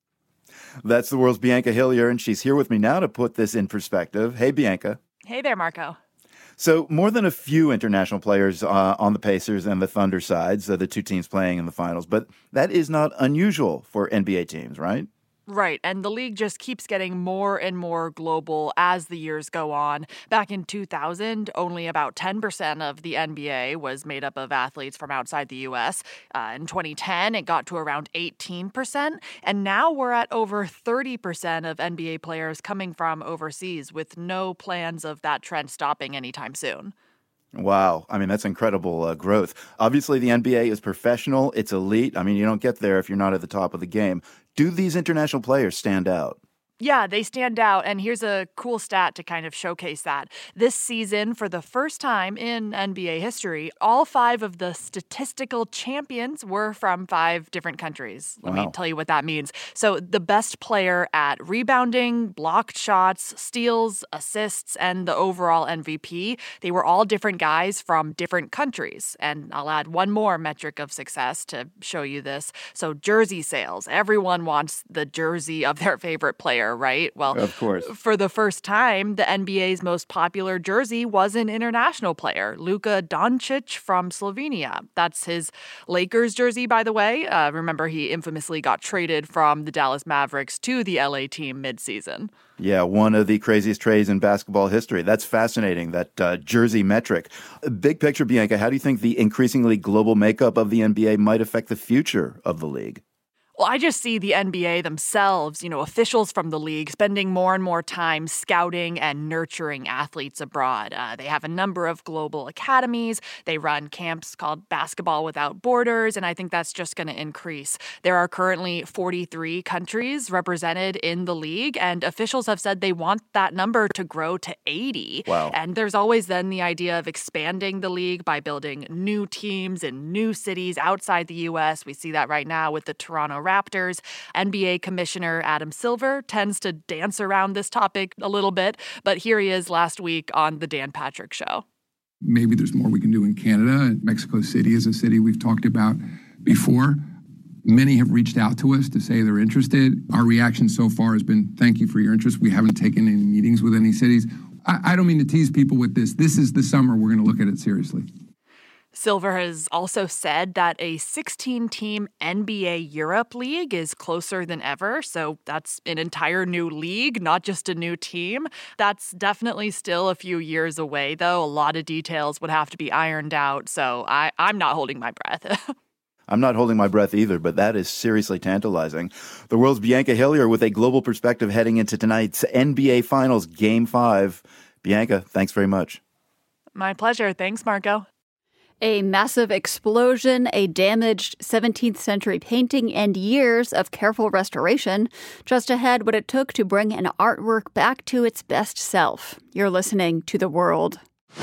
[SPEAKER 5] That's the world's Bianca Hillier, and she's here with me now to put this in perspective. Hey, Bianca.
[SPEAKER 11] Hey there, Marco.
[SPEAKER 5] So more than a few international players uh, on the Pacers and the Thunder sides, uh, the two teams playing in the finals, but that is not unusual for N B A teams, right?
[SPEAKER 11] Right, and the league just keeps getting more and more global as the years go on. Back in two thousand, only about ten percent of the N B A was made up of athletes from outside the U S. Uh, in twenty ten, it got to around eighteen percent, and now we're at over thirty percent of N B A players coming from overseas, with no plans of that trend stopping anytime soon.
[SPEAKER 5] Wow. I mean, that's incredible uh, growth. Obviously, the N B A is professional. It's elite. I mean, you don't get there if you're not at the top of the game. Do these international players stand out?
[SPEAKER 11] Yeah, they stand out. And here's a cool stat to kind of showcase that. This season, for the first time in N B A history, all five of the statistical champions were from five different countries. Let
[SPEAKER 5] Wow.
[SPEAKER 11] me tell you what that means. So the best player at rebounding, blocked shots, steals, assists, and the overall M V P, they were all different guys from different countries. And I'll add one more metric of success to show you this. So jersey sales. Everyone wants the jersey of their favorite player, right? Well,
[SPEAKER 5] Of course.
[SPEAKER 11] for the first time, the N B A's most popular jersey was an international player, Luka Doncic from Slovenia. That's his Lakers jersey, by the way. Uh, remember, he infamously got traded from the Dallas Mavericks to the L A team midseason.
[SPEAKER 5] Yeah, one of the craziest trades in basketball history. That's fascinating, that uh, jersey metric. Big picture, Bianca, how do you think the increasingly global makeup of the N B A might affect the future of the league?
[SPEAKER 11] Well, I just see the N B A themselves, you know, officials from the league spending more and more time scouting and nurturing athletes abroad. Uh, they have a number of global academies. They run camps called Basketball Without Borders, and I think that's just going to increase. There are currently forty-three countries represented in the league, and officials have said they want that number to grow to eighty.
[SPEAKER 5] Wow.
[SPEAKER 11] And there's always then the idea of expanding the league by building new teams in new cities outside the U S. We see that right now with the Toronto Raptors. N B A Commissioner Adam Silver tends to dance around this topic a little bit, but here he is last week on the Dan Patrick Show.
[SPEAKER 3] Maybe there's more we can do in Canada. Mexico City is a city we've talked about before. Many have reached out to us to say they're interested. Our reaction so far has been, thank you for your interest. We haven't taken any meetings with any cities. I, I don't mean to tease people with this. This is the summer we're going to look at it seriously.
[SPEAKER 11] Silver has also said that a sixteen-team N B A Europe League is closer than ever. So that's an entire new league, not just a new team. That's definitely still a few years away, though. A lot of details would have to be ironed out. So I, I'm not holding my breath.
[SPEAKER 5] I'm not holding my breath either, but that is seriously tantalizing. The world's Bianca Hillier with a global perspective heading into tonight's N B A Finals Game five. Bianca, thanks very much.
[SPEAKER 11] My pleasure. Thanks, Marco.
[SPEAKER 7] A massive explosion, a damaged seventeenth century painting, and years of careful restoration. Just ahead, what it took to bring an artwork back to its best self. You're listening to The World.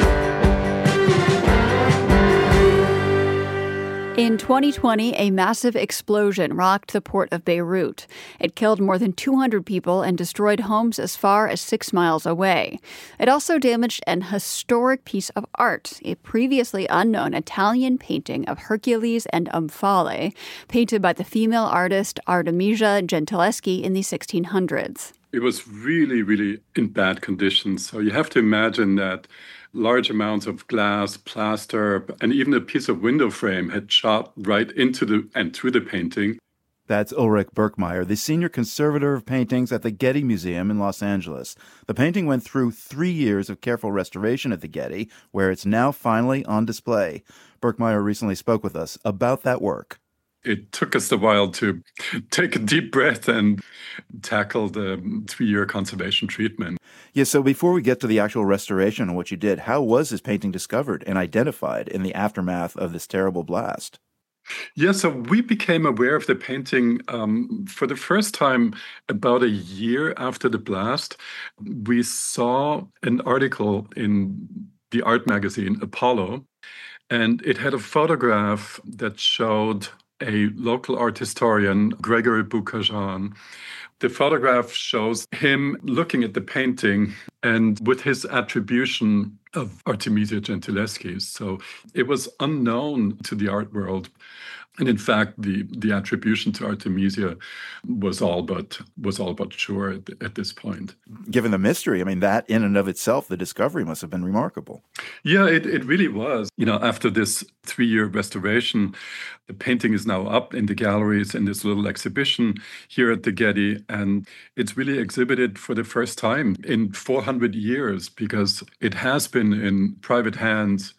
[SPEAKER 7] In twenty twenty, a massive explosion rocked the port of Beirut. It killed more than two hundred people and destroyed homes as far as six miles away. It also damaged an historic piece of art, a previously unknown Italian painting of Hercules and Omphale, painted by the female artist Artemisia Gentileschi in the sixteen hundreds.
[SPEAKER 8] It was really, really in bad conditions. So you have to imagine that large amounts of glass, plaster, and even a piece of window frame had shot right into the and through the painting.
[SPEAKER 5] That's Ulrich Birkmeyer, the senior conservator of paintings at the Getty Museum in Los Angeles. The painting went through three years of careful restoration at the Getty, where it's now finally on display. Birkmeyer recently spoke with us about that work.
[SPEAKER 8] It took us a while to take a deep breath and tackle the three-year conservation treatment.
[SPEAKER 5] Yeah, so before we get to the actual restoration and what you did, how was this painting discovered and identified in the aftermath of this terrible blast?
[SPEAKER 8] Yeah, so we became aware of the painting um, for the first time about a year after the blast. We saw an article in the art magazine Apollo, and it had a photograph that showed a local art historian, Gregory Boukhajan. The photograph shows him looking at the painting and with his attribution of Artemisia Gentileschi. So it was unknown to the art world. And in fact, the, the attribution to Artemisia was all but was all but sure at, at this point.
[SPEAKER 5] Given the mystery, I mean, that in and of itself, the discovery must have been remarkable.
[SPEAKER 8] Yeah, it, it really was. You know, after this three-year restoration, the painting is now up in the galleries in this little exhibition here at the Getty. And it's really exhibited for the first time in four hundred years because it has been in private hands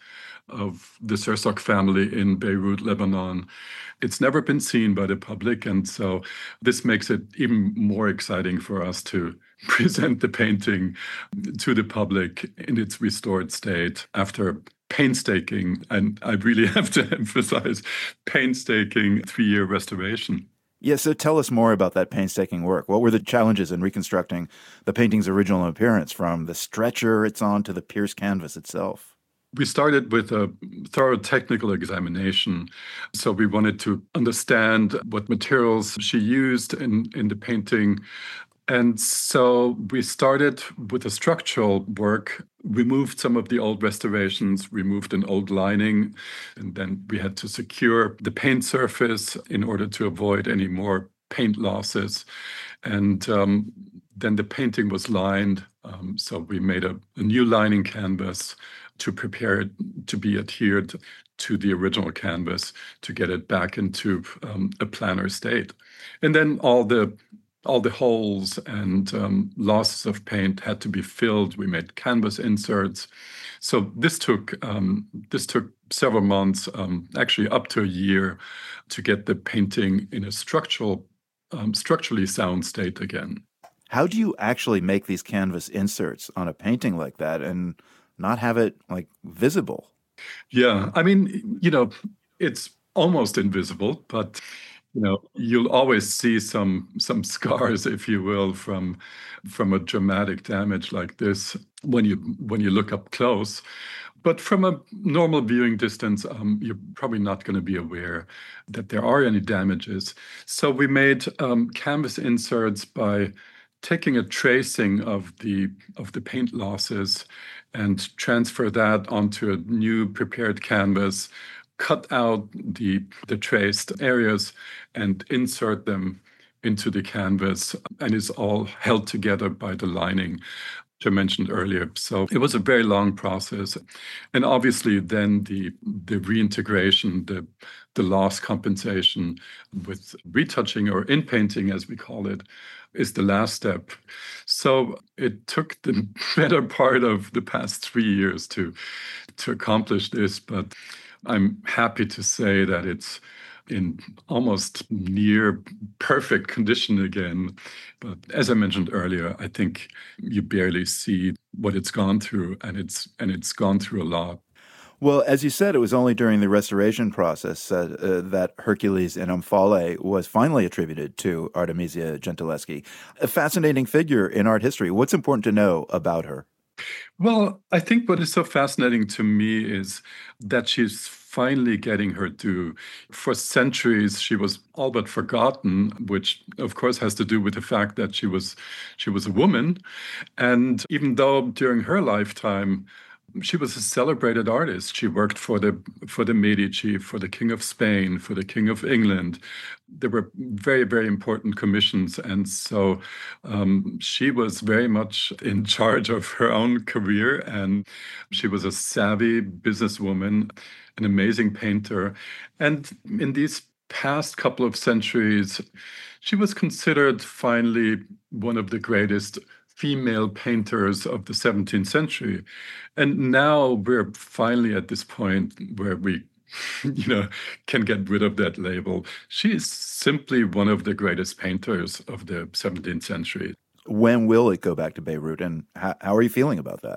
[SPEAKER 8] of the Sursock family in Beirut, Lebanon. It's never been seen by the public, and so this makes it even more exciting for us to present the painting to the public in its restored state after painstaking, and I really have to emphasize, painstaking three-year restoration.
[SPEAKER 5] Yeah, so tell us more about that painstaking work. What were the challenges in reconstructing the painting's original appearance, from the stretcher it's on to the pierced canvas itself?
[SPEAKER 8] We started with a thorough technical examination. So we wanted to understand what materials she used in, in the painting. And so we started with the structural work, removed some of the old restorations, removed an old lining, and then we had to secure the paint surface in order to avoid any more paint losses. And um, then the painting was lined. Um, so we made a, a new lining canvas to prepare it to be adhered to the original canvas to get it back into um, a planar state. And then all the all the holes and um, losses of paint had to be filled. We made canvas inserts. So this took um, this took several months, um, actually up to a year, to get the painting in a structural, um, structurally sound state again.
[SPEAKER 5] How do you actually make these canvas inserts on a painting like that and not have it like visible?
[SPEAKER 8] Yeah, I mean, you know, it's almost invisible, but you know, you'll always see some some scars, if you will, from from a dramatic damage like this when you when you look up close. But from a normal viewing distance, um, you're probably not going to be aware that there are any damages. So we made um, canvas inserts by taking a tracing of the of the paint losses and transfer that onto a new prepared canvas, cut out the, the traced areas and insert them into the canvas, and it's all held together by the lining, which I mentioned earlier. So it was a very long process. And obviously then the, the reintegration, the, the loss compensation with retouching or in-painting, as we call it, is the last step. So it took the better part of the past three years to, to accomplish this, but I'm happy to say that it's in almost near perfect condition again. But as I mentioned earlier, I think you barely see what it's gone through, and it's and it's gone through a lot.
[SPEAKER 5] Well, as you said, it was only during the restoration process uh, uh, that Hercules in Omphale was finally attributed to Artemisia Gentileschi, a fascinating figure in art history. What's important to know about her?
[SPEAKER 8] Well, I think what is so fascinating to me is that she's finally getting her due. For centuries, she was all but forgotten, which of course has to do with the fact that she was she was a woman. And even though during her lifetime, she was a celebrated artist. She worked for the for the Medici, for the King of Spain, for the King of England. There were very, very important commissions. And so um, she was very much in charge of her own career. And she was a savvy businesswoman, an amazing painter. And in these past couple of centuries, she was considered finally one of the greatest female painters of the seventeenth century. And now we're finally at this point where we, you know, can get rid of that label. She is simply one of the greatest painters of the seventeenth century.
[SPEAKER 5] When will it go back to Beirut, and how, how are you feeling about that?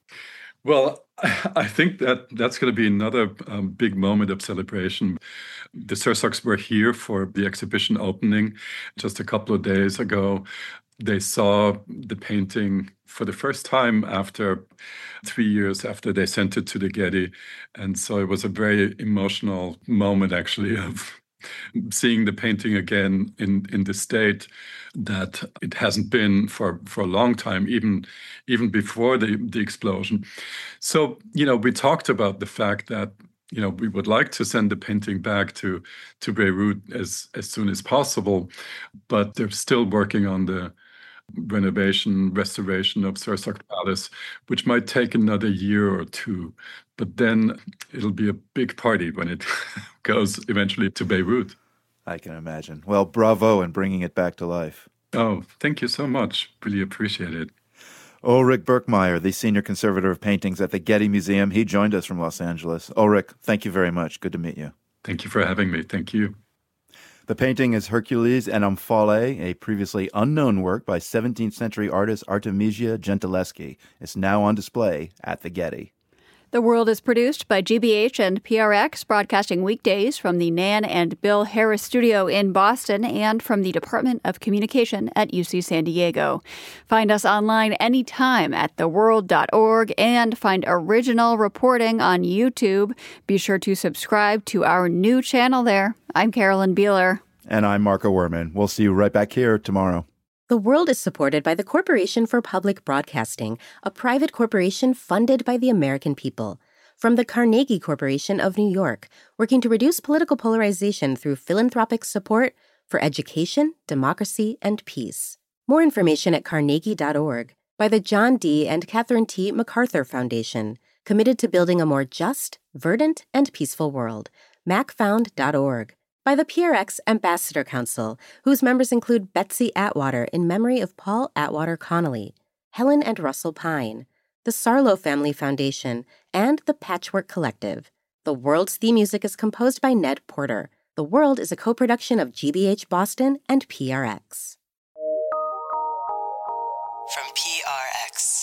[SPEAKER 8] Well, I think that that's going to be another um, big moment of celebration. The Sursoks were here for the exhibition opening just a couple of days ago. They saw the painting for the first time after three years after they sent it to the Getty. And so it was a very emotional moment, actually, of seeing the painting again in, in the state that it hasn't been for, for a long time, even, even before the, the explosion. So, you know, we talked about the fact that, you know, we would like to send the painting back to, to Beirut as, as soon as possible, but they're still working on the renovation, restoration of Sursok Palace, which might take another year or two. But then it'll be a big party when it goes eventually to Beirut.
[SPEAKER 5] I can imagine. Well, bravo in bringing it back to life.
[SPEAKER 8] Oh, thank you so much. Really appreciate it.
[SPEAKER 5] Ulrich Birkmeyer, the senior conservator of paintings at the Getty Museum. He joined us from Los Angeles. Ulrich, thank you very much. Good to meet you.
[SPEAKER 8] Thank you for having me. Thank you.
[SPEAKER 5] The painting is Hercules and Omphale, a previously unknown work by seventeenth century artist Artemisia Gentileschi. It's now on display at the Getty.
[SPEAKER 7] The World is produced by G B H and P R X, broadcasting weekdays from the Nan and Bill Harris studio in Boston and from the Department of Communication at U C San Diego. Find us online anytime at the world dot org and find original reporting on YouTube. Be sure to subscribe to our new channel there. I'm Carolyn Beeler.
[SPEAKER 5] And I'm Marco Werman. We'll see you right back here tomorrow.
[SPEAKER 12] The World is supported by the Corporation for Public Broadcasting, a private corporation funded by the American people. From the Carnegie Corporation of New York, working to reduce political polarization through philanthropic support for education, democracy, and peace. More information at carnegie dot org. By the John D. and Catherine T. MacArthur Foundation, committed to building a more just, verdant, and peaceful world. mac found dot org. By the P R X Ambassador Council, whose members include Betsy Atwater in memory of Paul Atwater Connolly, Helen and Russell Pine, the Sarlo Family Foundation, and the Patchwork Collective. The World's theme music is composed by Ned Porter. The World is a co-production of G B H Boston and P R X.
[SPEAKER 13] From P R X.